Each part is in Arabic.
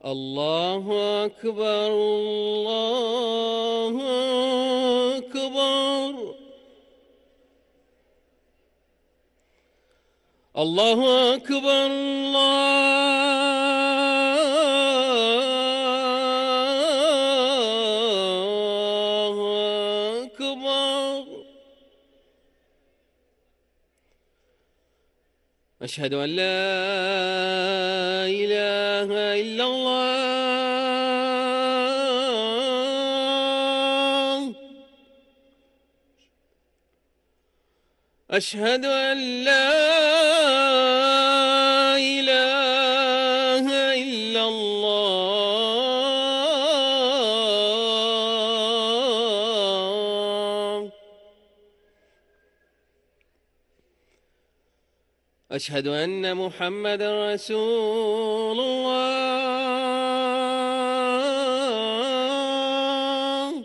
الله أكبر الله أكبر الله أكبر الله أكبر. أشهد أن لا إله إلا الله. أشهد أن لا إله إلا الله. أشهد أن محمدًا رسول الله.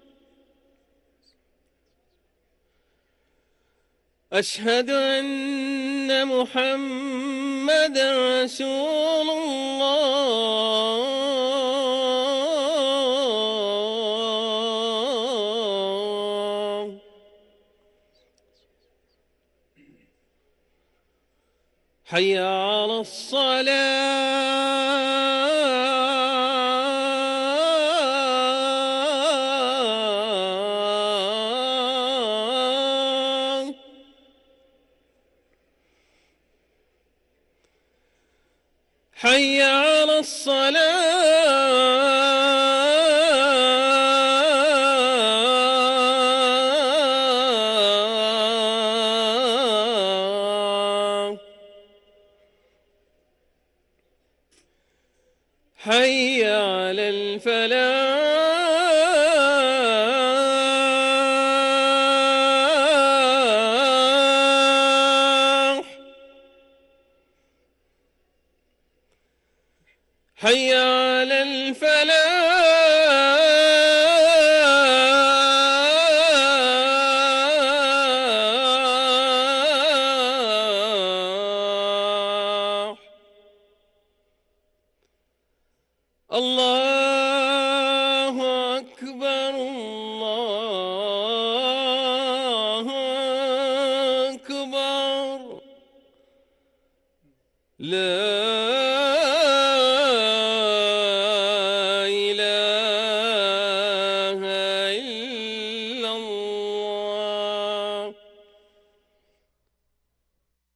أشهد أن محمدًا رسول الله. حي على الصلاة. حي على الصلاة. حي على الفلاح. حي على الفلاح. الله أكبر الله أكبر. لا